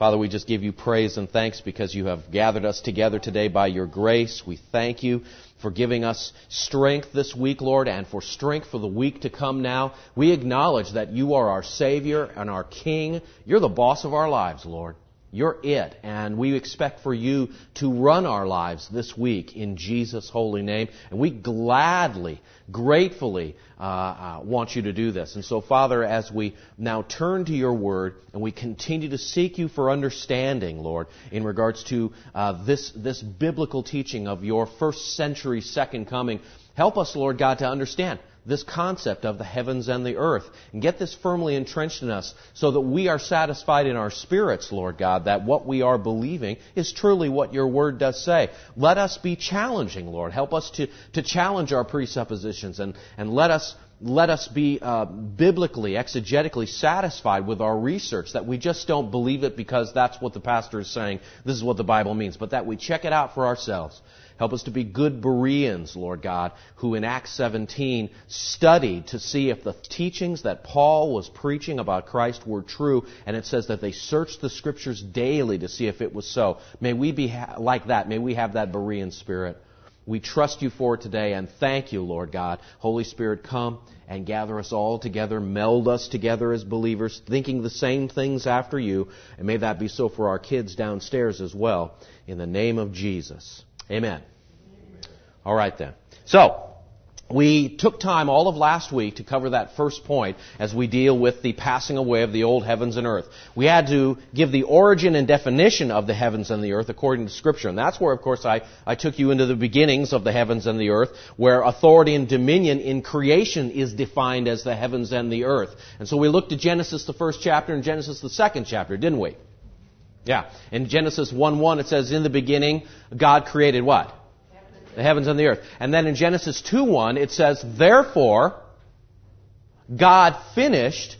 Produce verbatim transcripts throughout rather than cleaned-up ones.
Father, we just give you praise and thanks because you have gathered us together today by your grace. We thank you for giving us strength this week, Lord, and for strength for the week to come now. We acknowledge that you are our Savior and our King. You're the boss of our lives, Lord. You're it, and we expect for you to run our lives this week in Jesus' holy name. And we gladly, gratefully uh, uh, want you to do this. And so, Father, as we now turn to your word and we continue to seek you for understanding, Lord, in regards to uh, this, this biblical teaching of your first century second coming, help us, Lord God, to understand this concept of the heavens and the earth, and get this firmly entrenched in us so that we are satisfied in our spirits, Lord God, that what we are believing is truly what your word does say. Let us be challenging, Lord. Help us to, to challenge our presuppositions, and, and let us let us be uh, biblically, exegetically satisfied with our research, that we just don't believe it because that's what the pastor is saying, this is what the Bible means, but that we check it out for ourselves. Help us to be good Bereans, Lord God, who in Acts seventeen studied to see if the teachings that Paul was preaching about Christ were true, and it says that they searched the Scriptures daily to see if it was so. May we be ha- like that. May we have that Berean spirit. We trust you for it today, and thank you, Lord God. Holy Spirit, come and gather us all together, meld us together as believers, thinking the same things after you, and may that be so for our kids downstairs as well, in the name of Jesus. Amen. Amen. All right then. So, we took time all of last week to cover that first point as we deal with the passing away of the old heavens and earth. We had to give the origin and definition of the heavens and the earth according to Scripture. And that's where, of course, I, I took you into the beginnings of the heavens and the earth, where authority and dominion in creation is defined as the heavens and the earth. And so we looked at Genesis, the first chapter, and Genesis, the second chapter, didn't we? Yeah. In Genesis one one, it says, in the beginning, God created what? The heavens and the earth. And then in Genesis two one, it says, therefore, God finished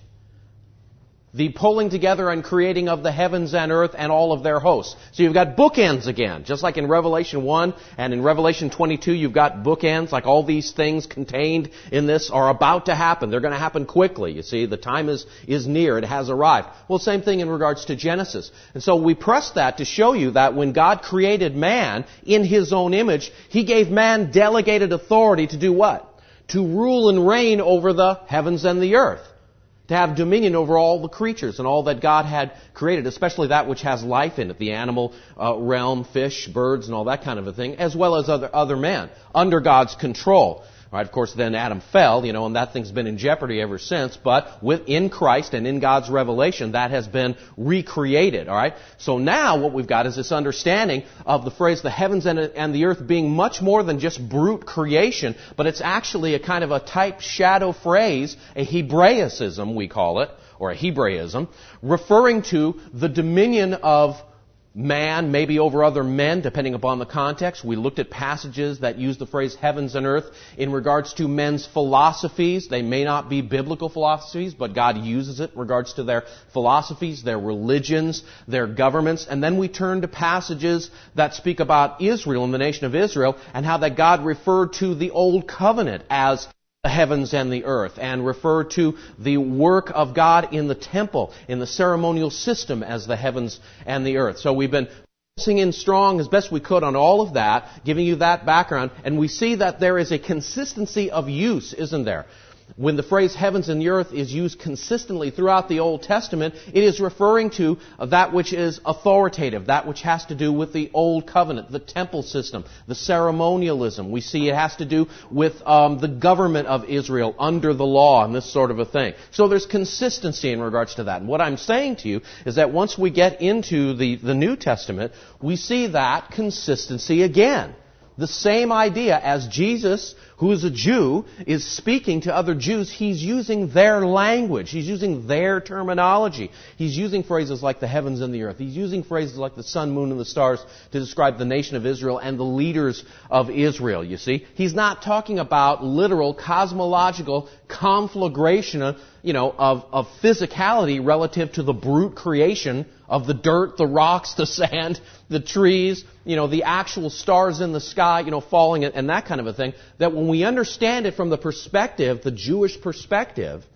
the pulling together and creating of the heavens and earth and all of their hosts. So you've got bookends again. Just like in Revelation one and in Revelation twenty-two, you've got bookends. Like all these things contained in this are about to happen. They're going to happen quickly. You see, the time is, is near. It has arrived. Well, same thing in regards to Genesis. And so we press that to show you that when God created man in His own image, He gave man delegated authority to do what? To rule and reign over the heavens and the earth. To have dominion over all the creatures and all that God had created, especially that which has life in it, the animal uh, realm, fish, birds, and all that kind of a thing, as well as other other men, under God's control. All right, of course, then Adam fell, you know, and that thing's been in jeopardy ever since, but within Christ and in God's revelation, that has been recreated, all right? So now what we've got is this understanding of the phrase, the heavens and, and the earth being much more than just brute creation, but it's actually a kind of a type shadow phrase, a Hebraicism, we call it, or a Hebraism, referring to the dominion of man, maybe over other men, depending upon the context. We looked at passages that use the phrase heavens and earth in regards to men's philosophies. They may not be biblical philosophies, but God uses it in regards to their philosophies, their religions, their governments. And then we turn to passages that speak about Israel and the nation of Israel and how that God referred to the Old Covenant as the heavens and the earth, and refer to the work of God in the temple, in the ceremonial system as the heavens and the earth. So we've been focusing in strong as best we could on all of that, giving you that background, and we see that there is a consistency of use, isn't there? When the phrase heavens and the earth is used consistently throughout the Old Testament, it is referring to that which is authoritative, that which has to do with the Old Covenant, the temple system, the ceremonialism. We see it has to do with um, the government of Israel under the law and this sort of a thing. So there's consistency in regards to that. And what I'm saying to you is that once we get into the, the New Testament, we see that consistency again. The same idea as Jesus, who is a Jew, is speaking to other Jews. He's using their language. He's using their terminology. He's using phrases like the heavens and the earth. He's using phrases like the sun, moon, and the stars to describe the nation of Israel and the leaders of Israel, you see. He's not talking about literal cosmological conflagration, you know, of, of physicality relative to the brute creation of the dirt, the rocks, the sand, the trees, you know, the actual stars in the sky, you know, falling and that kind of a thing. That when we understand it from the perspective, the Jewish perspective,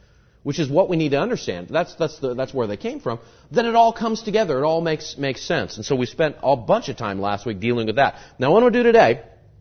which is what we need to understand, that's that's the, that's where they came from, then it all comes together. It all makes makes sense. And so we spent a bunch of time last week dealing with that. Now what I'm going to do today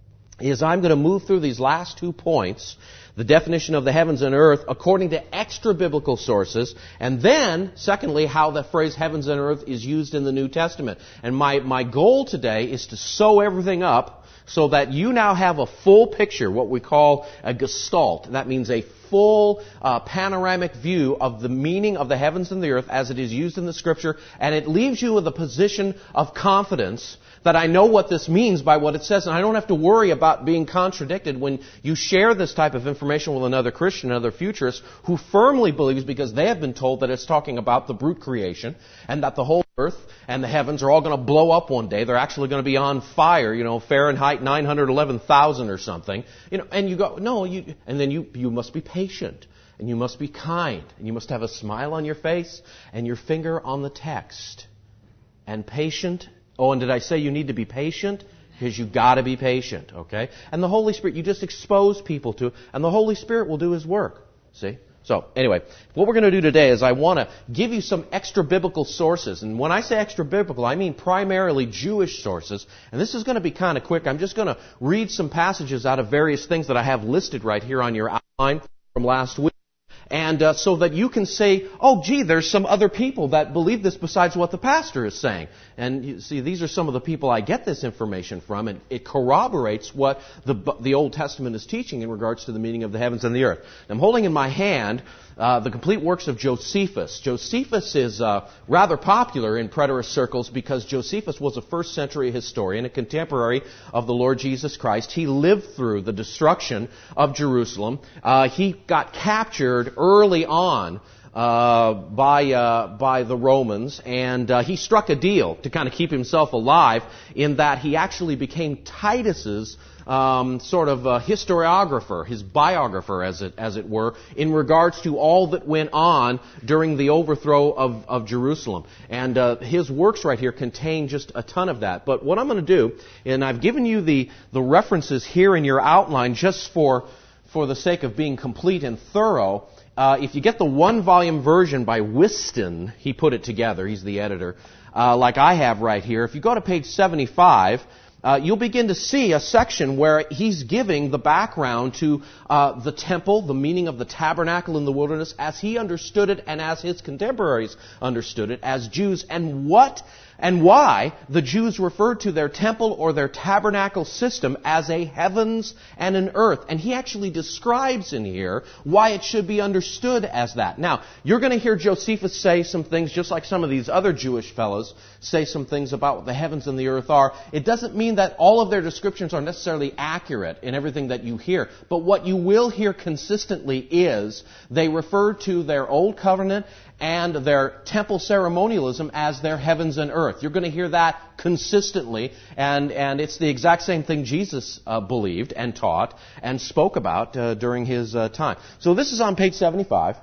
is I'm going to move through these last two points, the definition of the heavens and earth according to extra-biblical sources, and then, secondly, how the phrase heavens and earth is used in the New Testament. And my, my goal today is to sew everything up so that you now have a full picture, what we call a gestalt. That means a full uh, panoramic view of the meaning of the heavens and the earth as it is used in the Scripture, and it leaves you with a position of confidence that I know what this means by what it says, and I don't have to worry about being contradicted when you share this type of information with another Christian, another futurist, who firmly believes, because they have been told that it's talking about the brute creation, and that the whole earth and the heavens are all going to blow up one day. They're actually going to be on fire, you know, Fahrenheit nine hundred eleven thousand or something. You know, and you go, no, you, and then you, you must be patient, and you must be kind, and you must have a smile on your face, and your finger on the text. And patient. Oh, and did I say you need to be patient? Because you've got to be patient, okay? And the Holy Spirit, you just expose people to, and the Holy Spirit will do His work, see? So, anyway, what we're going to do today is I want to give you some extra-biblical sources. And when I say extra-biblical, I mean primarily Jewish sources. And this is going to be kind of quick. I'm just going to read some passages out of various things that I have listed right here on your outline from last week. And uh, so that you can say, oh, gee, there's some other people that believe this besides what the pastor is saying. And you see, these are some of the people I get this information from, and it corroborates what the the Old Testament is teaching in regards to the meaning of the heavens and the earth. I'm holding in my hand uh, the complete works of Josephus. Josephus is uh, rather popular in preterist circles because Josephus was a first century historian, a contemporary of the Lord Jesus Christ. He lived through the destruction of Jerusalem. Uh, he got captured early on uh, by uh, by the Romans, and uh, he struck a deal to kind of keep himself alive in that he actually became Titus's um, sort of uh, historiographer, his biographer, as it as it were, in regards to all that went on during the overthrow of, of Jerusalem. And uh, his works right here contain just a ton of that. But what I'm going to do, and I've given you the the references here in your outline just for for the sake of being complete and thorough. Uh, if you get the one-volume version by Whiston, he put it together, he's the editor, uh, like I have right here. If you go to page seventy-five, uh, you'll begin to see a section where he's giving the background to uh, the temple, the meaning of the tabernacle in the wilderness, as he understood it and as his contemporaries understood it as Jews, and what and why the Jews referred to their temple or their tabernacle system as a heavens and an earth. And he actually describes in here why it should be understood as that. Now, you're going to hear Josephus say some things, just like some of these other Jewish fellows say some things about what the heavens and the earth are. It doesn't mean that all of their descriptions are necessarily accurate in everything that you hear. But what you will hear consistently is they refer to their old covenant and their temple ceremonialism as their heavens and earth. You're going to hear that consistently, and, and it's the exact same thing Jesus uh, believed and taught and spoke about uh, during his uh, time. So this is on page seventy-five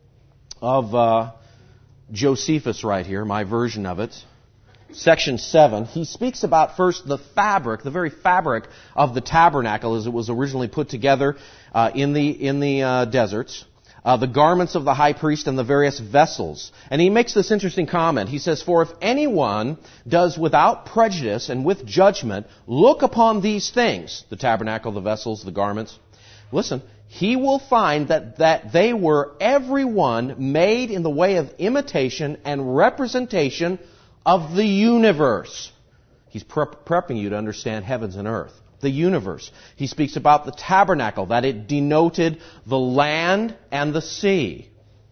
of uh, Josephus right here, my version of it. Section seven, he speaks about first the fabric, the very fabric of the tabernacle as it was originally put together uh, in the in the uh, deserts. Uh, the garments of the high priest and the various vessels. And he makes this interesting comment. He says, for if anyone does without prejudice and with judgment look upon these things, the tabernacle, the vessels, the garments, listen, he will find that, that they were every one made in the way of imitation and representation of the universe. He's pre- prepping you to understand heavens and earth. The universe. He speaks about the tabernacle, that it denoted the land and the sea.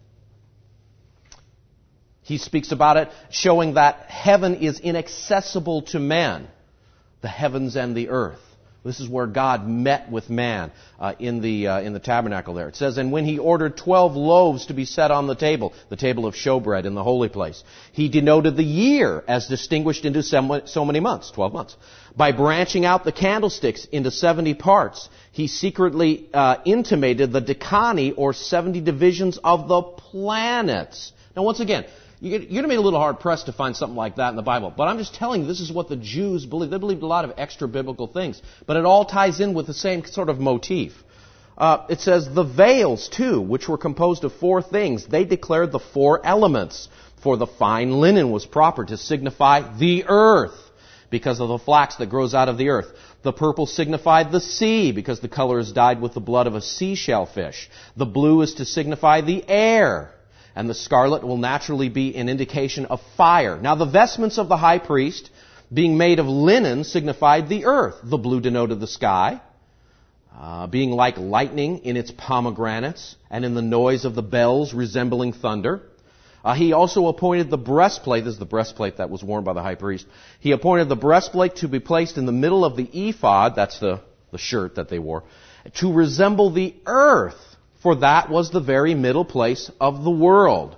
He speaks about it showing that heaven is inaccessible to men, the heavens and the earth. This is where God met with man uh, in the uh, in the tabernacle there. It says, and when he ordered twelve loaves to be set on the table, the table of showbread in the holy place, he denoted the year as distinguished into so many months, twelve months. By branching out the candlesticks into seventy parts, he secretly uh, intimated the decani, or seventy divisions of the planets. Now, once again, you're going to be a little hard-pressed to find something like that in the Bible. But I'm just telling you, this is what the Jews believed. They believed a lot of extra-biblical things. But it all ties in with the same sort of motif. Uh, it says the veils, too, which were composed of four things, they declared the four elements. For the fine linen was proper to signify the earth, because of the flax that grows out of the earth. The purple signified the sea, because the color is dyed with the blood of a seashell fish. The blue is to signify the air, and the scarlet will naturally be an indication of fire. Now the vestments of the high priest, being made of linen, signified the earth. The blue denoted the sky, uh, being like lightning in its pomegranates, and in the noise of the bells resembling thunder. Uh, he also appointed the breastplate, this is the breastplate that was worn by the high priest. He appointed the breastplate to be placed in the middle of the ephod, that's the, the shirt that they wore, to resemble the earth, for that was the very middle place of the world.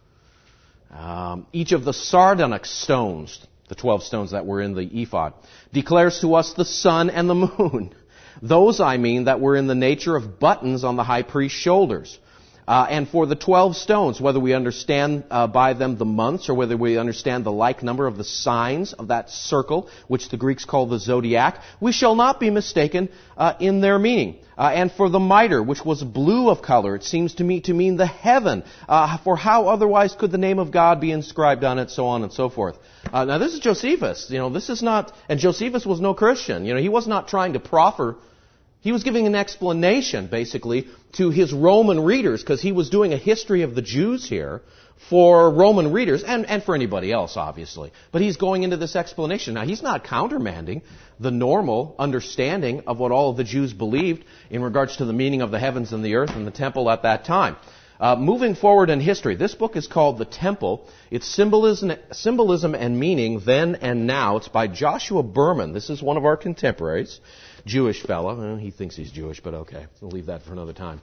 Um, each of the sardonyx stones, the twelve stones that were in the ephod, declares to us the sun and the moon. Those, I mean, that were in the nature of buttons on the high priest's shoulders. Uh, and for the twelve stones, whether we understand uh, by them the months or whether we understand the like number of the signs of that circle, which the Greeks call the zodiac, we shall not be mistaken uh, in their meaning. Uh, and for the mitre, which was blue of color, it seems to me to mean the heaven. Uh, for how otherwise could the name of God be inscribed on it, so on and so forth. Uh, now this is Josephus. You know, this is not, and Josephus was no Christian. You know, he was not trying to proffer. He was giving an explanation, basically, to his Roman readers, because he was doing a history of the Jews here for Roman readers, and, and for anybody else, obviously. But he's going into this explanation. Now, he's not countermanding the normal understanding of what all of the Jews believed in regards to the meaning of the heavens and the earth and the temple at that time. Uh, moving forward in history, this book is called The Temple. Its symbolism, symbolism and meaning then and now. It's by Joshua Berman. This is one of our contemporaries. Jewish fellow. Well, he thinks he's Jewish, but okay. We'll leave that for another time.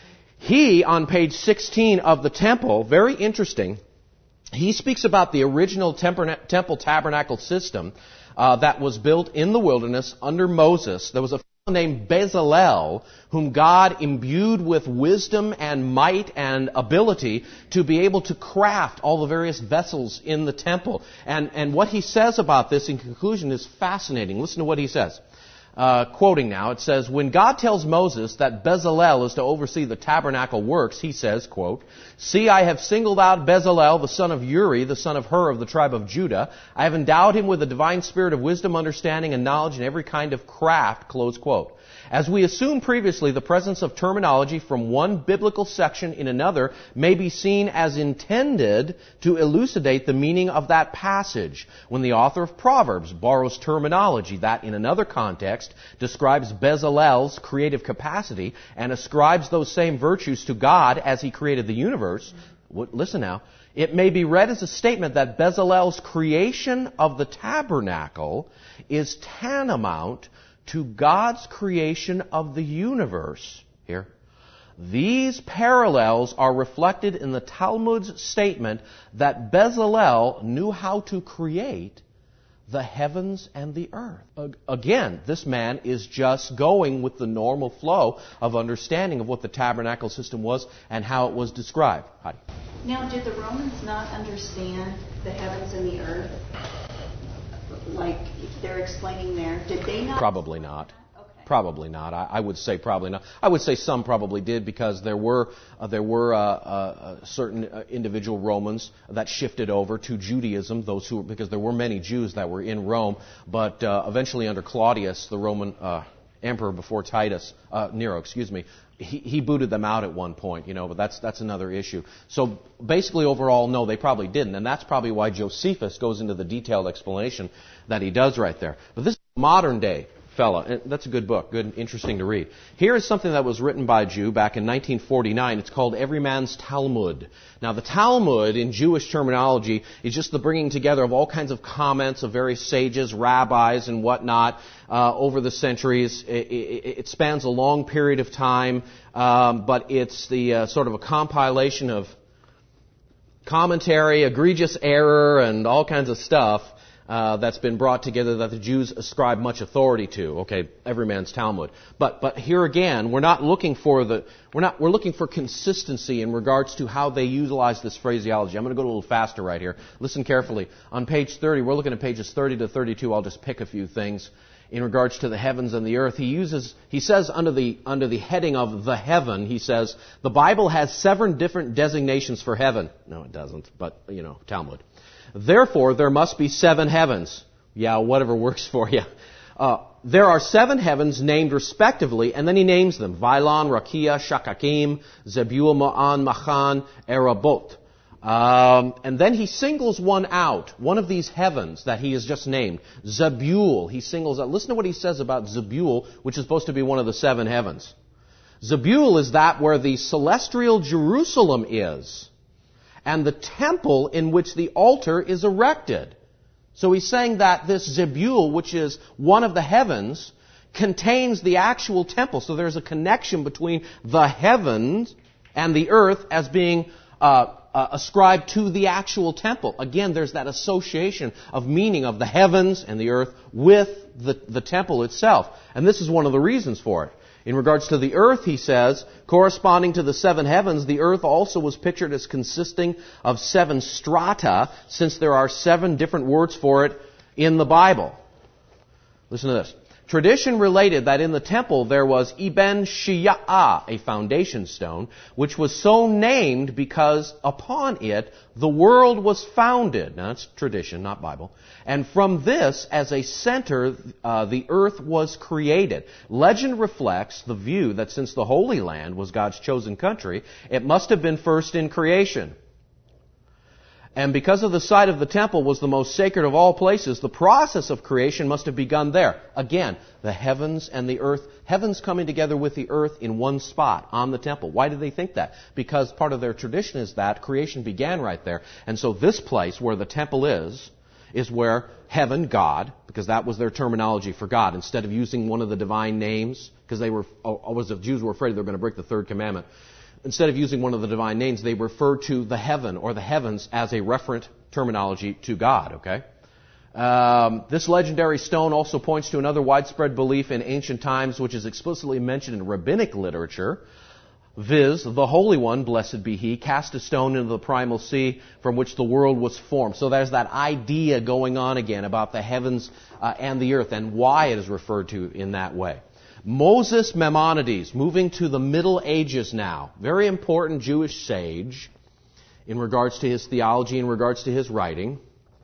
He, on page sixteen of the temple, very interesting, he speaks about the original temple tabernacle system uh, that was built in the wilderness under Moses. There was a fellow named Bezalel, whom God imbued with wisdom and might and ability to be able to craft all the various vessels in the temple. And, and what he says about this in conclusion is fascinating. Listen to what he says. Uh, quoting now, it says, when God tells Moses that Bezalel is to oversee the tabernacle works, he says, quote, see, I have singled out Bezalel, the son of Uri, the son of Hur of the tribe of Judah. I have endowed him with the divine spirit of wisdom, understanding, and knowledge in every kind of craft, close quote. As we assumed previously, the presence of terminology from one biblical section in another may be seen as intended to elucidate the meaning of that passage. When the author of Proverbs borrows terminology that, in another context, describes Bezalel's creative capacity and ascribes those same virtues to God as He created the universe, listen now, it may be read as a statement that Bezalel's creation of the tabernacle is tantamount to God's creation of the universe. Here. These parallels are reflected in the Talmud's statement that Bezalel knew how to create the heavens and the earth. Again, this man is just going with the normal flow of understanding of what the tabernacle system was and how it was described. Heidi. Now, did the Romans not understand the heavens and the earth? Like they're explaining there. Did they not? Probably not. Okay. Probably not. I, I would say probably not. I would say some probably did because there were uh, there were uh, uh, certain uh, individual Romans that shifted over to Judaism. Those who because there were many Jews that were in Rome, but uh, eventually under Claudius, the Roman uh, emperor before Titus, uh, Nero, excuse me, he, he booted them out at one point. You know, but that's that's another issue. So basically, overall, no, they probably didn't, and that's probably why Josephus goes into the detailed explanation that he does right there. But this is a modern day fella, and that's a good book, good, interesting to read. Here is something that was written by a Jew back in nineteen forty-nine. It's called Every Man's Talmud. Now, the Talmud, in Jewish terminology, is just the bringing together of all kinds of comments of various sages, rabbis, and whatnot uh, over the centuries. It, it, it spans a long period of time, um, but it's the uh, sort of a compilation of commentary, egregious error, and all kinds of stuff Uh, that's been brought together that the Jews ascribe much authority to. Okay, every man's Talmud. But but here again, we're not looking for the we're not we're looking for consistency in regards to how they utilize this phraseology. I'm going to go a little faster right here. Listen carefully. On page thirty, we're looking at pages thirty to thirty-two. I'll just pick a few things. in regards to the heavens and the earth, he uses, he says under the, under the heading of the heaven, he says, the Bible has seven different designations for heaven. No, it doesn't, but, you know, Talmud. Therefore, there must be seven heavens. Yeah, whatever works for you. Uh, there are seven heavens named respectively, and then he names them. Vailon, Rakia, Shakakim, Zebul, Ma'an, Machan, Erabot. Um, and then he singles one out, one of these heavens that he has just named, Zebul. He singles out. Listen to what he says about Zebul, which is supposed to be one of the seven heavens. Zebul is that where the celestial Jerusalem is, and the temple in which the altar is erected. So he's saying that this Zebul, which is one of the heavens, contains the actual temple. So there's a connection between the heavens and the earth as being uh, uh, ascribed to the actual temple. Again, there's that association of meaning of the heavens and the earth with the, the temple itself. And this is one of the reasons for it. In regards to the earth, he says, corresponding to the seven heavens, the earth also was pictured as consisting of seven strata, since there are seven different words for it in the Bible. Listen to this. Tradition related that in the temple there was Eben Shiya'ah, a foundation stone, which was so named because upon it the world was founded. Now that's tradition, not Bible. And from this, as a center, uh, the earth was created. Legend reflects the view that since the Holy Land was God's chosen country, it must have been first in creation. And because of the site of the temple was the most sacred of all places, the process of creation must have begun there. Again, the heavens and the earth, heavens coming together with the earth in one spot on the temple. Why did they think that? Because part of their tradition is that creation began right there. And so this place where the temple is, is where heaven, God, because that was their terminology for God, instead of using one of the divine names, because they were, always the Jews were afraid they were going to break the third commandment. Instead of using one of the divine names, they refer to the heaven or the heavens as a referent terminology to God, okay? Um, this legendary stone also points to another widespread belief in ancient times, which is explicitly mentioned in rabbinic literature, viz., the Holy One, blessed be He, cast a stone into the primal sea from which the world was formed. So there's that idea going on again about the heavens uh, and the earth and why it is referred to in that way. Moses Maimonides, moving to the Middle Ages now. Very important Jewish sage in regards to his theology, in regards to his writing.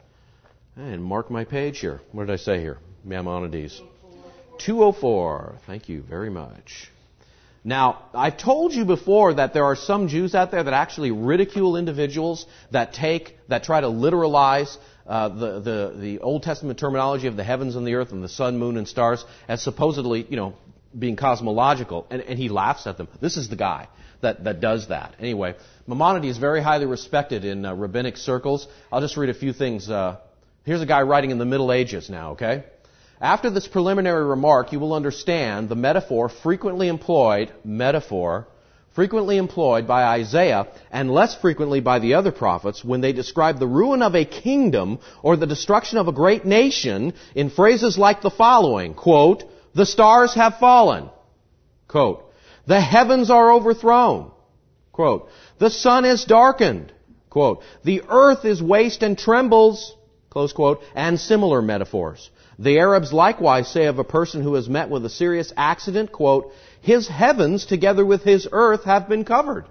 And mark my page here. What did I say here? Maimonides. two oh four. Thank you very much. Now, I've told you before that there are some Jews out there that actually ridicule individuals that take, that try to literalize uh, the, the, the Old Testament terminology of the heavens and the earth and the sun, moon, and stars as supposedly, you know, being cosmological. And, and he laughs at them. This is the guy that, that does that. Anyway, Maimonides is very highly respected in uh, rabbinic circles. I'll just read a few things. Uh, here's a guy writing in the Middle Ages now, okay? After this preliminary remark, you will understand the metaphor frequently employed, metaphor, frequently employed by Isaiah and less frequently by the other prophets when they describe the ruin of a kingdom or the destruction of a great nation in phrases like the following, quote, the stars have fallen, quote, the heavens are overthrown, quote, the sun is darkened, quote, the earth is waste and trembles, close quote, and similar metaphors. The Arabs likewise say of a person who has met with a serious accident, quote, his heavens together with his earth have been covered.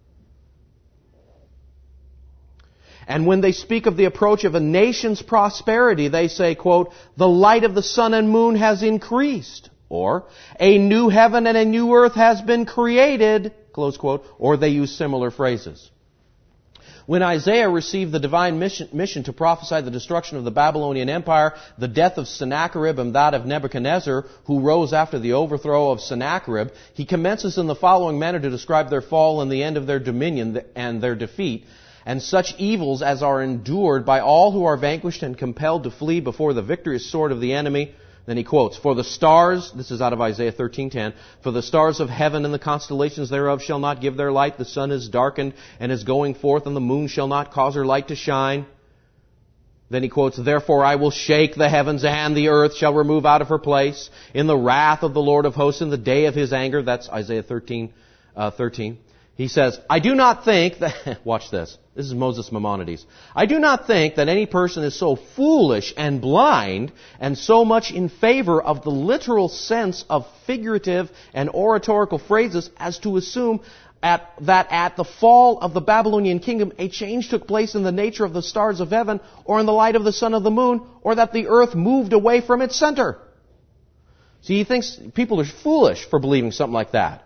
And when they speak of the approach of a nation's prosperity, they say, quote, the light of the sun and moon has increased, or a new heaven and a new earth has been created, close quote, or they use similar phrases. When Isaiah received the divine mission, mission to prophesy the destruction of the Babylonian Empire, the death of Sennacherib and that of Nebuchadnezzar, who rose after the overthrow of Sennacherib, he commences in the following manner to describe their fall and the end of their dominion and their defeat, and such evils as are endured by all who are vanquished and compelled to flee before the victorious sword of the enemy. Then he quotes, for the stars, this is out of Isaiah thirteen ten, for the stars of heaven and the constellations thereof shall not give their light. The sun is darkened and is going forth, and the moon shall not cause her light to shine. Then he quotes, therefore I will shake the heavens, and the earth shall remove out of her place in the wrath of the Lord of hosts in the day of his anger. That's Isaiah thirteen, uh, thirteen. He says, I do not think that, watch this, this is Moses Maimonides. I do not think that any person is so foolish and blind and so much in favor of the literal sense of figurative and oratorical phrases as to assume at, that at the fall of the Babylonian kingdom a change took place in the nature of the stars of heaven or in the light of the sun of the moon, or that the earth moved away from its center. See, he thinks people are foolish for believing something like that.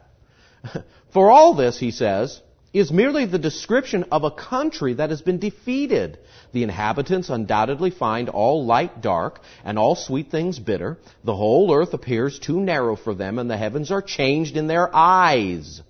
For all this, he says, is merely the description of a country that has been defeated. The inhabitants undoubtedly find all light dark and all sweet things bitter. The whole earth appears too narrow for them, and the heavens are changed in their eyes.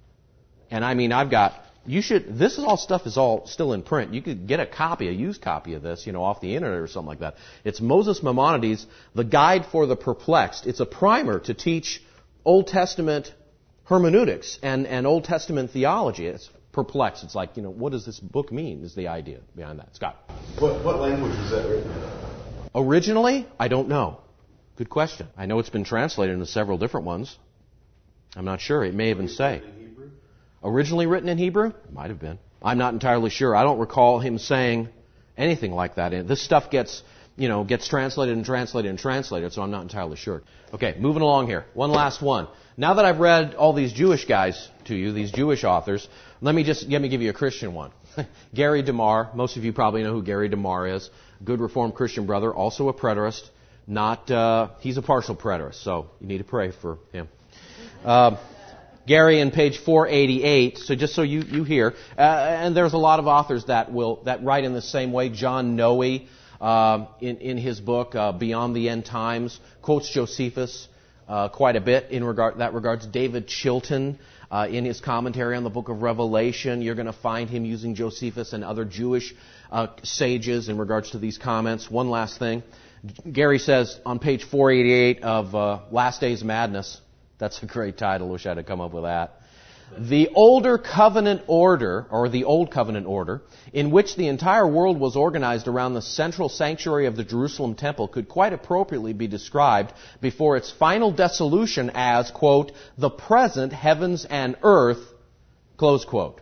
And I mean, I've got, you should, this is all stuff is all still in print. You could get a copy, a used copy of this, you know, off the internet or something like that. It's Moses Maimonides, The Guide for the Perplexed. It's a primer to teach Old Testament hermeneutics and, and Old Testament theology. It's perplexed. It's like, you know, what does this book mean is the idea behind that. Scott. What, what language was that written in? Originally, I don't know. Good question. I know it's been translated into several different ones. I'm not sure. It may even say. In Hebrew? Originally written in Hebrew? It might have been. I'm not entirely sure. I don't recall him saying anything like that. This stuff gets, you know, gets translated and translated and translated, so I'm not entirely sure. Okay, moving along here. One last one. Now that I've read all these Jewish guys to you, these Jewish authors, let me just let me give you a Christian one. Gary DeMar. Most of you probably know who Gary DeMar is. Good Reformed Christian brother, also a preterist. Not uh, he's a partial preterist, so you need to pray for him. Uh, Gary in page four eighty-eight. So just so you you hear, uh, and there's a lot of authors that will that write in the same way. John Noe, uh, in in his book uh, Beyond the End Times, quotes Josephus Uh, quite a bit in regard that regards. David Chilton, uh, in his commentary on the book of Revelation, you're going to find him using Josephus and other Jewish uh, sages in regards to these comments. One last thing. Gary says on page four eighty-eight of uh, Last Days Madness, that's a great title, wish I'd have come up with that. The older covenant order, or the old covenant order, in which the entire world was organized around the central sanctuary of the Jerusalem temple, could quite appropriately be described before its final dissolution as, quote, the present heavens and earth, close quote.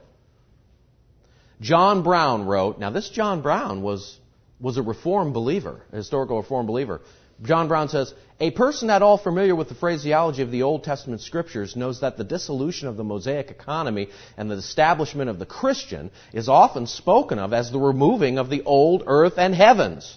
John Brown wrote, now this John Brown was, was a Reformed believer, a historical Reformed believer. John Brown says, a person at all familiar with the phraseology of the Old Testament Scriptures knows that the dissolution of the Mosaic economy and the establishment of the Christian is often spoken of as the removing of the old earth and heavens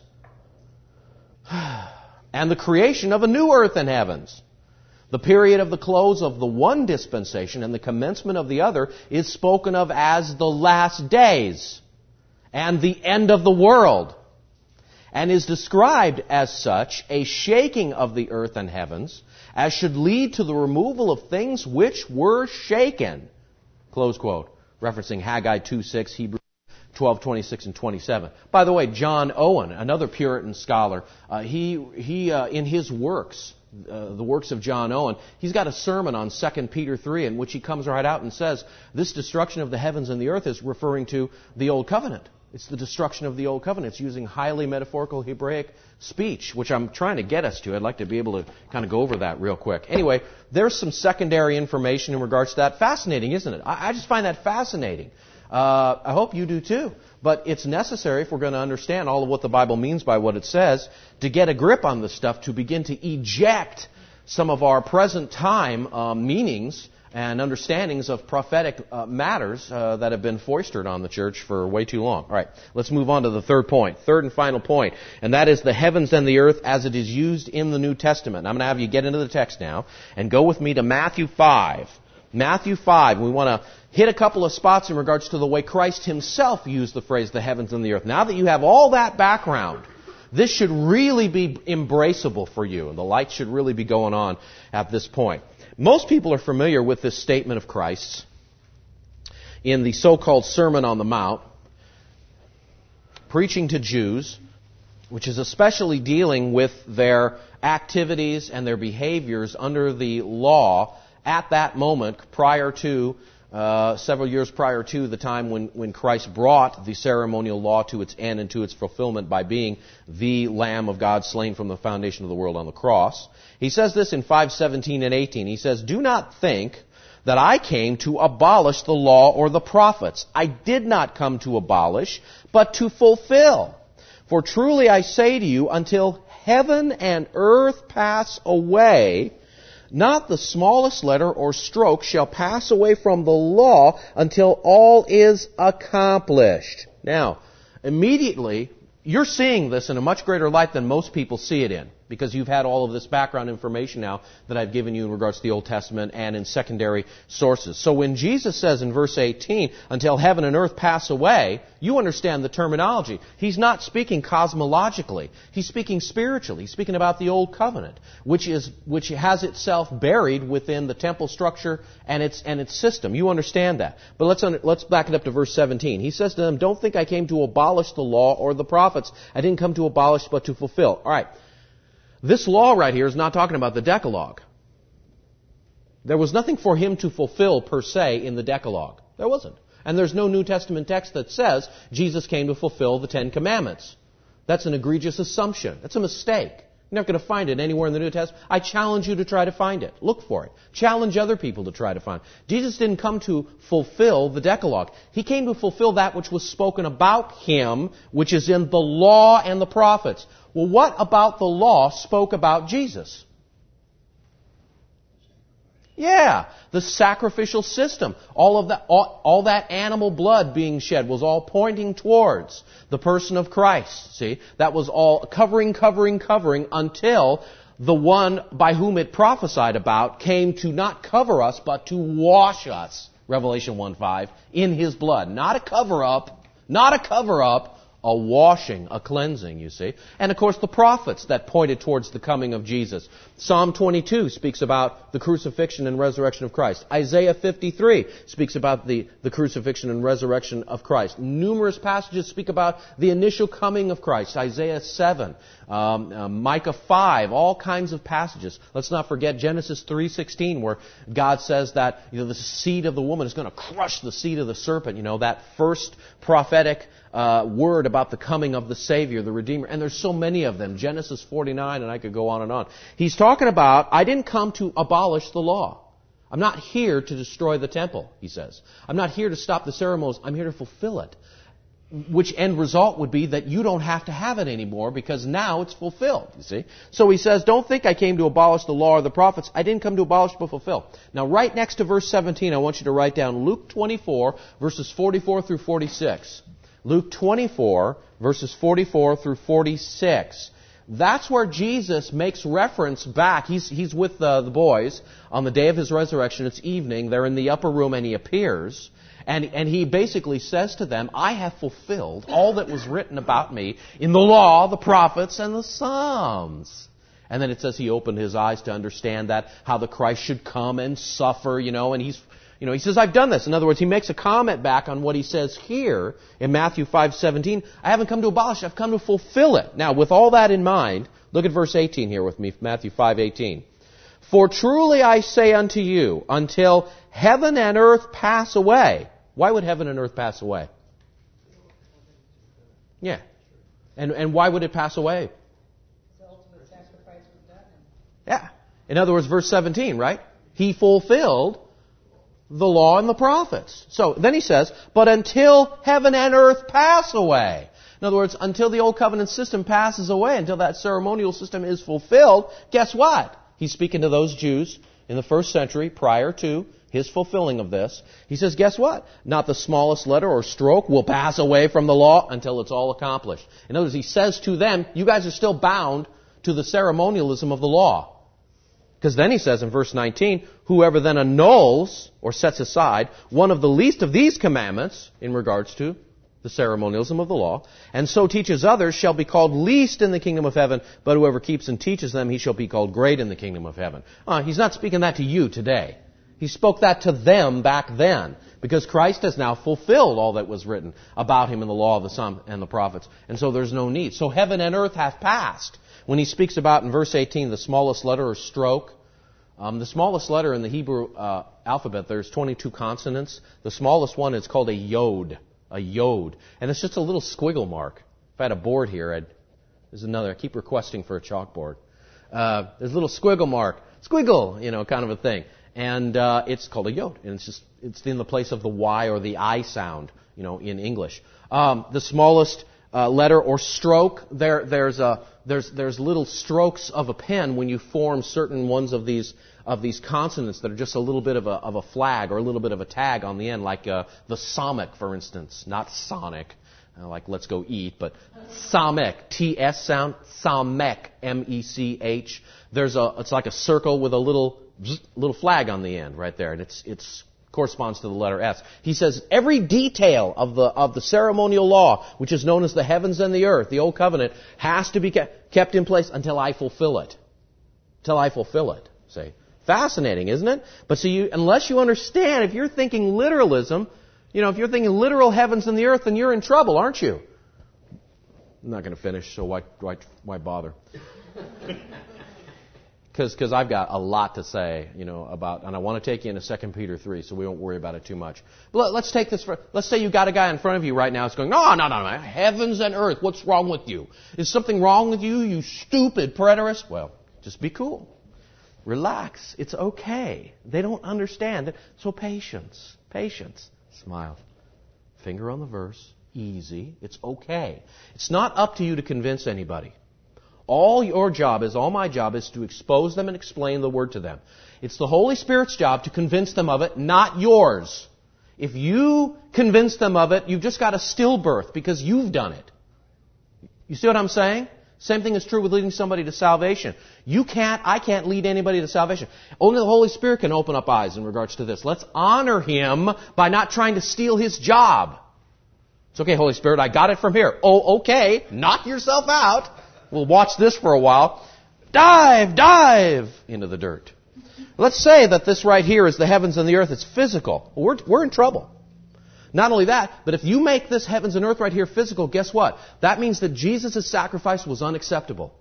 and the creation of a new earth and heavens. The period of the close of the one dispensation and the commencement of the other is spoken of as the last days and the end of the world, and is described as such, a shaking of the earth and heavens, as should lead to the removal of things which were shaken. Close quote. Referencing Haggai two six, Hebrews twelve twenty-six and twenty-seven. By the way, John Owen, another Puritan scholar, uh, he he uh, in his works, uh, the works of John Owen, he's got a sermon on Second Peter three in which he comes right out and says this destruction of the heavens and the earth is referring to the Old Covenant. It's the destruction of the Old Covenant. It's using highly metaphorical Hebraic speech, which I'm trying to get us to. I'd like to be able to kind of go over that real quick. Anyway, there's some secondary information in regards to that. Fascinating, isn't it? I, I just find that fascinating. Uh, I hope you do too. But it's necessary, if we're going to understand all of what the Bible means by what it says, to get a grip on this stuff, to begin to eject some of our present time uh, meanings and understandings of prophetic uh, matters uh, that have been foisted on the church for way too long. All right, let's move on to the third point, third and final point, and that is the heavens and the earth as it is used in the New Testament. I'm going to have you get into the text now and go with me to Matthew five. Matthew five, we want to hit a couple of spots in regards to the way Christ himself used the phrase the heavens and the earth. Now that you have all that background, this should really be embraceable for you, and the light should really be going on at this point. Most people are familiar with this statement of Christ's in the so-called Sermon on the Mount, preaching to Jews, which is especially dealing with their activities and their behaviors under the law at that moment prior to, uh, several years prior to the time when, when Christ brought the ceremonial law to its end and to its fulfillment by being the Lamb of God slain from the foundation of the world on the cross. He says this in five seventeen and eighteen. He says, do not think that I came to abolish the law or the prophets. I did not come to abolish, but to fulfill. For truly I say to you, until heaven and earth pass away, not the smallest letter or stroke shall pass away from the law until all is accomplished. Now, immediately, you're seeing this in a much greater light than most people see it in, because you've had all of this background information now that I've given you in regards to the Old Testament and in secondary sources. So when Jesus says in verse eighteen, until heaven and earth pass away, you understand the terminology. He's not speaking cosmologically. He's speaking spiritually. He's speaking about the Old Covenant, which is which has itself buried within the temple structure and its and its system. You understand that. But let's under, let's back it up to verse seventeen. He says to them, don't think I came to abolish the law or the prophets. I didn't come to abolish but to fulfill. All right. This law right here is not talking about the Decalogue. There was nothing for him to fulfill per se in the Decalogue. There wasn't. And there's no New Testament text that says Jesus came to fulfill the Ten Commandments. That's an egregious assumption. That's a mistake. You're not going to find it anywhere in the New Testament. I challenge you to try to find it. Look for it. Challenge other people to try to find it. Jesus didn't come to fulfill the Decalogue. He came to fulfill that which was spoken about him, which is in the law and the prophets. Well, what about the law spoke about Jesus? Yeah, the sacrificial system. All of that, all, all that animal blood being shed was all pointing towards the person of Christ. See, that was all covering, covering, covering until the one by whom it prophesied about came to not cover us, but to wash us. Revelation one five, in His blood. Not a cover-up, not a cover-up, a washing, a cleansing, you see. And of course the prophets that pointed towards the coming of Jesus. Psalm twenty-two speaks about the crucifixion and resurrection of Christ. Isaiah fifty-three speaks about the, the crucifixion and resurrection of Christ. Numerous passages speak about the initial coming of Christ. Isaiah seven, um, uh, Micah five, all kinds of passages. Let's not forget Genesis three sixteen, where God says that, you know, the seed of the woman is going to crush the seed of the serpent. You know, that first prophetic Uh, word about the coming of the Savior, the Redeemer. And there's so many of them. Genesis forty-nine, and I could go on and on. He's talking about, I didn't come to abolish the law. I'm not here to destroy the temple, he says. I'm not here to stop the ceremonies. I'm here to fulfill it. Which end result would be that you don't have to have it anymore because now it's fulfilled, you see. So he says, don't think I came to abolish the law or the prophets. I didn't come to abolish but fulfill. Now right next to verse seventeen, I want you to write down Luke twenty-four, verses forty-four through forty-six. Luke twenty-four, verses forty-four through forty-six. That's where Jesus makes reference back. He's, he's with the, the boys on the day of His resurrection. It's evening. They're in the upper room and He appears. And, and He basically says to them, I have fulfilled all that was written about me in the law, the prophets, and the Psalms. And then it says He opened His eyes to understand that, how the Christ should come and suffer, you know, and He's You know, he says, I've done this. In other words, he makes a comment back on what he says here in Matthew five seventeen. I haven't come to abolish, I've come to fulfill it. Now, with all that in mind, look at verse eighteen here with me, Matthew five eighteen. For truly I say unto you, until heaven and earth pass away. Why would heaven and earth pass away? Yeah. And, and why would it pass away? The ultimate sacrifice was done. Yeah. In other words, verse seventeen, right? He fulfilled the law and the prophets. So then he says, but until heaven and earth pass away. In other words, until the old covenant system passes away, until that ceremonial system is fulfilled, guess what? He's speaking to those Jews in the first century prior to his fulfilling of this. He says, guess what? Not the smallest letter or stroke will pass away from the law until it's all accomplished. In other words, he says to them, you guys are still bound to the ceremonialism of the law. Because then he says in verse nineteen, whoever then annuls or sets aside one of the least of these commandments in regards to the ceremonialism of the law, and so teaches others, shall be called least in the kingdom of heaven, but whoever keeps and teaches them, he shall be called great in the kingdom of heaven. Uh, he's not speaking that to you today. He spoke that to them back then, because Christ has now fulfilled all that was written about Him in the law of the Psalm and the prophets, and so there's no need. So heaven and earth have passed. When he speaks about in verse eighteen the smallest letter or stroke, um, the smallest letter in the Hebrew uh, alphabet, there's twenty-two consonants. The smallest one is called a yod, a yod, and it's just a little squiggle mark. If I had a board here, I'd, there's another. I keep requesting for a chalkboard. Uh, there's a little squiggle mark, squiggle, you know, kind of a thing. And uh, it's called a yod. And it's just it's in the place of the Y or the I sound, you know, in English. Um, the smallest uh, letter or stroke, there there's a there's there's little strokes of a pen when you form certain ones of these of these consonants that are just a little bit of a of a flag or a little bit of a tag on the end, like uh, the Samic, for instance, not Sonic. Uh, like let's go eat, but Samek, T S sound, Samek, M E C H. There's a, it's like a circle with a little, little flag on the end right there, and it's, it's corresponds to the letter S. He says every detail of the, of the ceremonial law, which is known as the heavens and the earth, the old covenant, has to be kept, kept in place until I fulfill it. Until I fulfill it. See? Fascinating, isn't it? But see, you, unless you understand, if you're thinking literalism, you know, if you're thinking literal heavens and the earth, then you're in trouble, aren't you? I'm not going to finish, so why why, why bother? Because I've got a lot to say, you know, about, and I want to take you into Second Peter three, so we won't worry about it too much. But let, let's take this for, let's say you've got a guy in front of you right now that's going, no, no, no, no, heavens and earth, what's wrong with you? Is something wrong with you, you stupid preterist? Well, just be cool. Relax. It's okay. They don't understand it. So patience. Patience. Smile. Finger on the verse. Easy. It's okay. It's not up to you to convince anybody. All your job is, all my job is to expose them and explain the Word to them. It's the Holy Spirit's job to convince them of it, not yours. If you convince them of it, you've just got a stillbirth because you've done it. You see what I'm saying? Same thing is true with leading somebody to salvation. You can't, I can't lead anybody to salvation. Only the Holy Spirit can open up eyes in regards to this. Let's honor Him by not trying to steal His job. It's okay, Holy Spirit, I got it from here. Oh, okay, knock yourself out. We'll watch this for a while. Dive, dive into the dirt. Let's say that this right here is the heavens and the earth. It's physical. We're, we're in trouble. Not only that, but if you make this heavens and earth right here physical, guess what? That means that Jesus' sacrifice was unacceptable.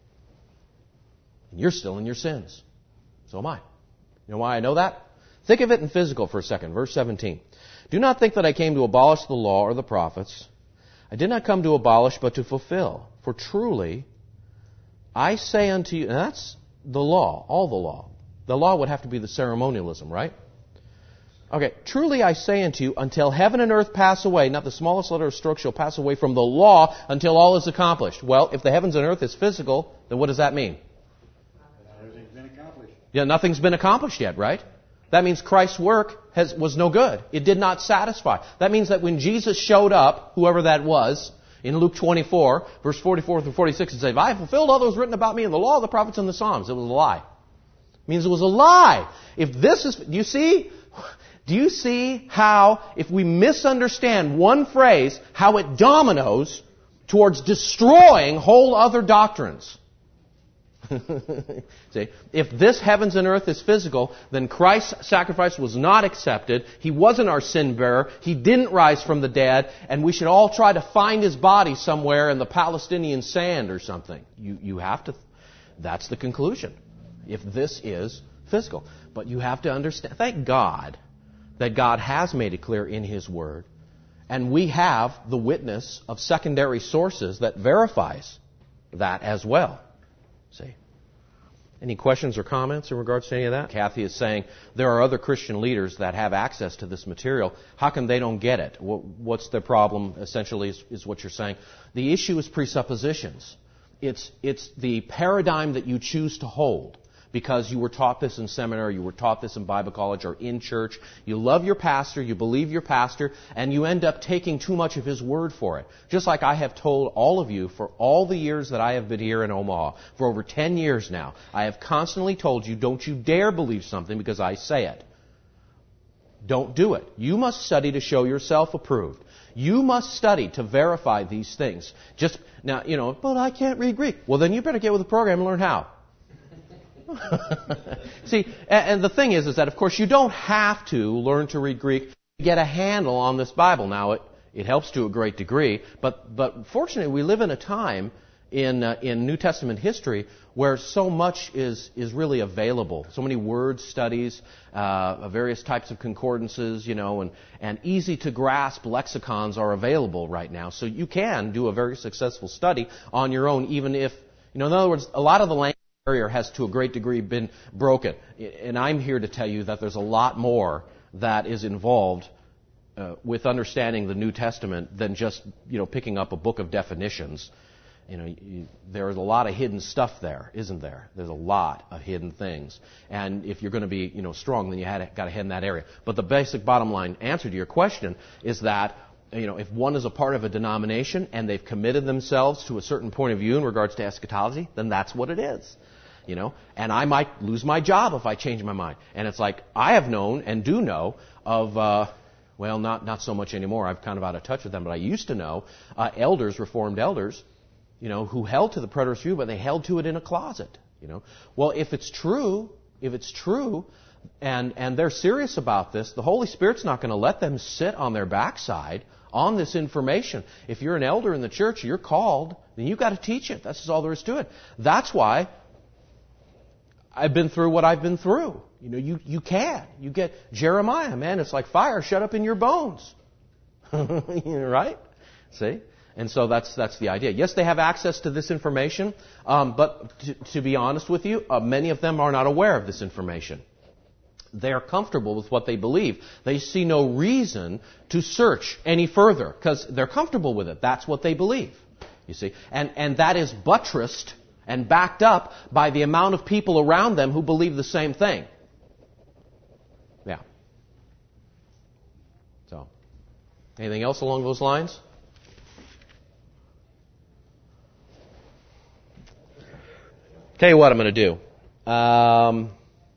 And you're still in your sins. So am I. You know why I know that? Think of it in physical for a second. Verse seventeen. Do not think that I came to abolish the law or the prophets. I did not come to abolish, but to fulfill. For truly, I say unto you, and that's the law, all the law. The law would have to be the ceremonialism, right? Okay, truly I say unto you, until heaven and earth pass away, not the smallest letter or stroke shall pass away from the law until all is accomplished. Well, if the heavens and earth is physical, then what does that mean? Everything's been accomplished. Yeah, nothing's been accomplished yet, right? That means Christ's work has, was no good. It did not satisfy. That means that when Jesus showed up, whoever that was, in Luke twenty-four, verse forty-four through forty-six, it says, I have fulfilled all that was written about me in the law, the prophets, and the Psalms. It was a lie. It means it was a lie. If this is, do you see? Do you see how, if we misunderstand one phrase, how it dominoes towards destroying whole other doctrines? See, if this heavens and earth is physical, then Christ's sacrifice was not accepted. He wasn't our sin bearer. He didn't rise from the dead. And we should all try to find His body somewhere in the Palestinian sand or something. You, you have to, that's the conclusion. If this is physical. But you have to understand, thank God that God has made it clear in His Word. And we have the witness of secondary sources that verifies that as well. See? Any questions or comments in regards to any of that? Kathy is saying there are other Christian leaders that have access to this material. How come they don't get it? What's the problem, essentially, is, is what you're saying. The issue is presuppositions. It's, it's the paradigm that you choose to hold. Because you were taught this in seminary, you were taught this in Bible college or in church. You love your pastor, you believe your pastor, and you end up taking too much of his word for it. Just like I have told all of you for all the years that I have been here in Omaha, for over ten years now, I have constantly told you, don't you dare believe something because I say it. Don't do it. You must study to show yourself approved. You must study to verify these things. Just now, you know, but I can't read Greek. Well, then you better get with the program and learn how. See, and the thing is, is that of course you don't have to learn to read Greek to get a handle on this Bible. Now, it, it helps to a great degree, but but fortunately we live in a time in uh, in New Testament history where so much is is really available. So many word studies, uh, various types of concordances, you know, and and easy to grasp lexicons are available right now. So you can do a very successful study on your own, even if, you know, in other words, a lot of the language barrier has to a great degree been broken. And I'm here to tell you that there's a lot more that is involved uh, with understanding the New Testament than just, you know, picking up a book of definitions. You know, you, there's a lot of hidden stuff there, isn't there? There's a lot of hidden things. And if you're going to be, you know, strong, then you had got to head in that area. But the basic bottom line answer to your question is that, you know, if one is a part of a denomination and they've committed themselves to a certain point of view in regards to eschatology, then that's what it is. You know, and I might lose my job if I change my mind. And it's like, I have known and do know of, uh, well, not not so much anymore. I've kind of out of touch with them, but I used to know uh, elders, Reformed elders, you know, who held to the preterist view, but they held to it in a closet. You know, well, if it's true, if it's true, and and they're serious about this, the Holy Spirit's not going to let them sit on their backside on this information. If you're an elder in the church, you're called, then you've got to teach it. That's just all there is to it. That's why I've been through what I've been through. You know, you, you can. You get Jeremiah, man, it's like fire shut up in your bones. Right? See? And so that's that's the idea. Yes, they have access to this information, um, but to, to be honest with you, uh, many of them are not aware of this information. They are comfortable with what they believe. They see no reason to search any further because they're comfortable with it. That's what they believe. You see? And, and that is buttressed and backed up by the amount of people around them who believe the same thing. Yeah. So, anything else along those lines? Tell you what I'm going to do. Um,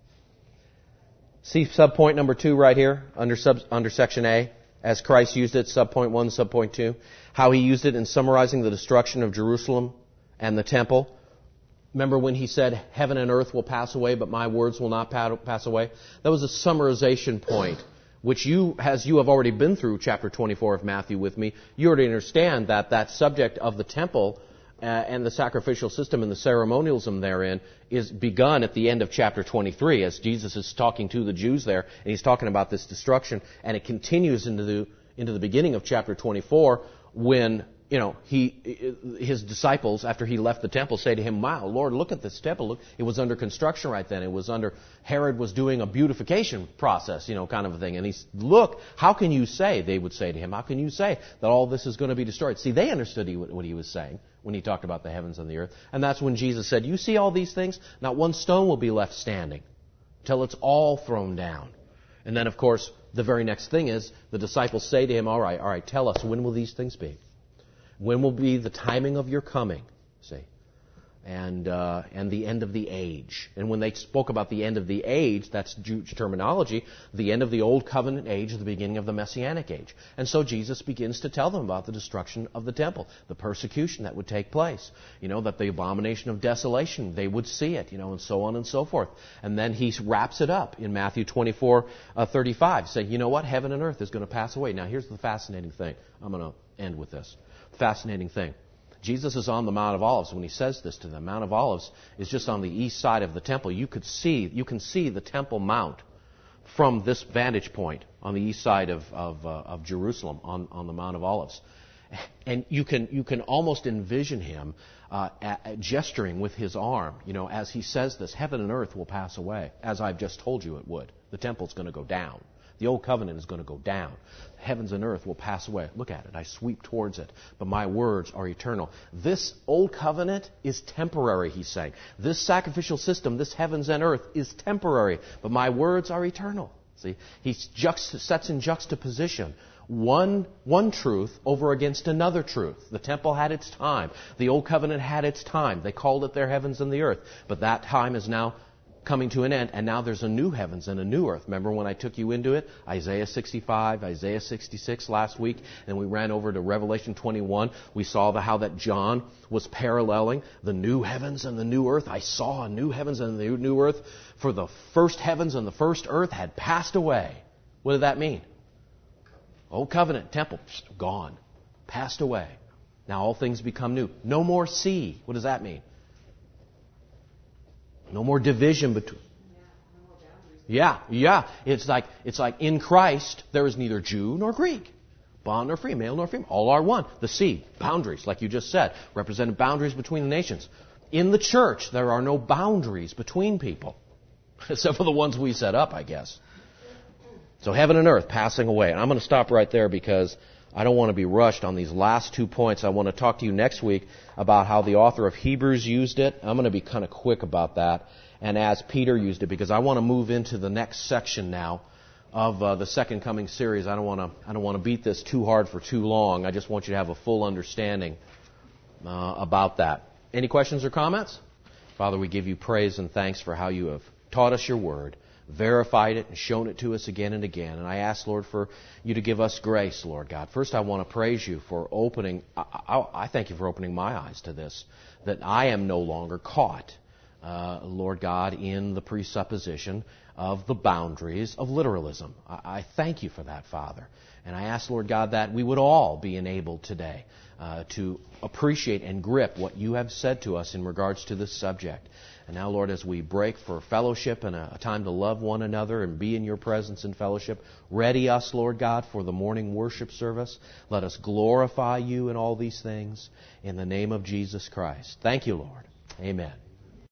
see subpoint number two right here under sub, under section A, as Christ used it, subpoint one, subpoint two. How he used it in summarizing the destruction of Jerusalem and the temple. Remember when he said, heaven and earth will pass away, but my words will not pass away? That was a summarization point, which you, as you have already been through chapter twenty-four of Matthew with me, you already understand that that subject of the temple uh, and the sacrificial system and the ceremonialism therein is begun at the end of chapter twenty-three, as Jesus is talking to the Jews there, and he's talking about this destruction, and it continues into the, into the beginning of chapter twenty-four when, you know, he, his disciples, after he left the temple, say to him, wow, Lord, look at this temple. Look, it was under construction right then. It was under, Herod was doing a beautification process, you know, kind of a thing. And he's, look, how can you say, they would say to him, how can you say that all this is going to be destroyed? See, they understood he, what he was saying when he talked about the heavens and the earth. And that's when Jesus said, you see all these things? Not one stone will be left standing till it's all thrown down. And then, of course, the very next thing is the disciples say to him, all right, all right, tell us, when will these things be? When will be the timing of your coming, see, and uh, and the end of the age? And when they spoke about the end of the age, that's Jewish terminology, the end of the Old Covenant age, the beginning of the Messianic age. And so Jesus begins to tell them about the destruction of the temple, the persecution that would take place, you know, that the abomination of desolation, they would see it, you know, and so on and so forth. And then he wraps it up in Matthew twenty-four, thirty-five, saying, you know what, heaven and earth is going to pass away. Now here's the fascinating thing. I'm going to end with this. Fascinating thing. Jesus is on the Mount of Olives when he says this to them. Mount of Olives is just on the east side of the temple. You could see, you can see the Temple Mount from this vantage point on the east side of of, uh, of Jerusalem on, on the Mount of Olives, and you can you can almost envision him uh, a, a gesturing with his arm, you know, as he says this. Heaven and earth will pass away, as I've just told you it would. The temple's going to go down. The old covenant is going to go down. Heavens and earth will pass away. Look at it. I sweep towards it. But my words are eternal. This old covenant is temporary, he's saying. This sacrificial system, this heavens and earth, is temporary. But my words are eternal. See, he juxt- sets in juxtaposition one, one truth over against another truth. The temple had its time. The old covenant had its time. They called it their heavens and the earth. But that time is now coming to an end, and now there's a new heavens and a new earth. Remember when I took you into it? Isaiah sixty-five, Isaiah sixty-six last week, and we ran over to Revelation twenty-one. We saw the, how that John was paralleling the new heavens and the new earth. I saw a new heavens and the new earth, for the first heavens and the first earth had passed away. What did that mean? Old covenant, temple, gone, passed away. Now all things become new. No more sea. What does that mean? No more division between. Yeah, yeah. It's like it's like in Christ there is neither Jew nor Greek, bond nor free, male nor female. All are one. The sea, boundaries, like you just said, represented boundaries between the nations. In the church, there are no boundaries between people, except for the ones we set up, I guess. So heaven and earth passing away. And I'm going to stop right there because I don't want to be rushed on these last two points. I want to talk to you next week about how the author of Hebrews used it. I'm going to be kind of quick about that, and as Peter used it, because I want to move into the next section now of uh, the Second Coming series. I don't want to I don't want to beat this too hard for too long. I just want you to have a full understanding uh, about that. Any questions or comments? Father, we give you praise and thanks for how you have taught us your word, verified it, and shown it to us again and again. And I ask, Lord, for you to give us grace, Lord God. First, I want to praise you for opening, I, I, I thank you for opening my eyes to this, that I am no longer caught, uh, Lord God, in the presupposition of the boundaries of literalism. I, I thank you for that, Father. And I ask, Lord God, that we would all be enabled today uh, to appreciate and grip what you have said to us in regards to this subject. And now, Lord, as we break for fellowship and a, a time to love one another and be in your presence in fellowship, ready us, Lord God, for the morning worship service. Let us glorify you in all these things in the name of Jesus Christ. Thank you, Lord. Amen.